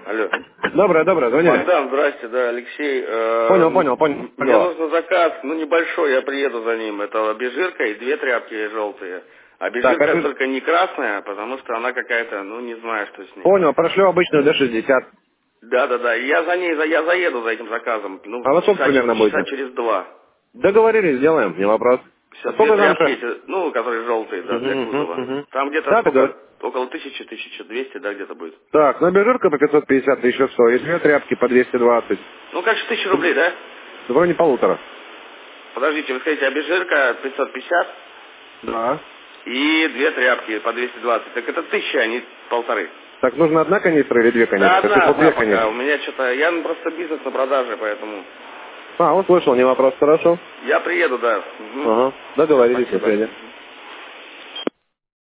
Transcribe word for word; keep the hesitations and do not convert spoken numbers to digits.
Алло. Доброе, доброе, звони. Богдан, здрасте, да, Алексей. Э, Понял, понял, понял. Мне нужен заказ, ну небольшой, я приеду за ним. Это обезжирка и две тряпки желтые. Обезжирка Так, а ты- только не красная, потому что она какая-то, ну не знаю, что с ней. Понял, прошлю обычную Д шестьдесят. Да, да, да. И я за ней, за- я заеду за этим заказом. Ну, А во сколько часа, примерно часа будете? через два. Договорились, сделаем, не вопрос. Все, А две сколько там тряпки же? эти, ну, которые желтые, да, для кузова. Там где-то Да, ты сколько, говоришь. около тысячи, тысячи двести, да, где-то будет. Так, ну обезжирка по пятьсот пятьдесят, тысяча сто, и две тряпки по двести двадцать. Ну, как же тысяча рублей, да? В районе полутора. Подождите, вы скажите, обезжирка пятьсот пятьдесят Да. и две тряпки по двести двадцать. Так это тысяча, а не полторы. Так, нужно одна канистра или две канистры? Да, Я одна, слышал, одна две пока. канистры. У меня что-то, я ну, просто бизнес на продаже, поэтому... А, услышал, не вопрос, хорошо. Я приеду, да. Мгм. Ага, Всё, договорились, до спасибо. свидания.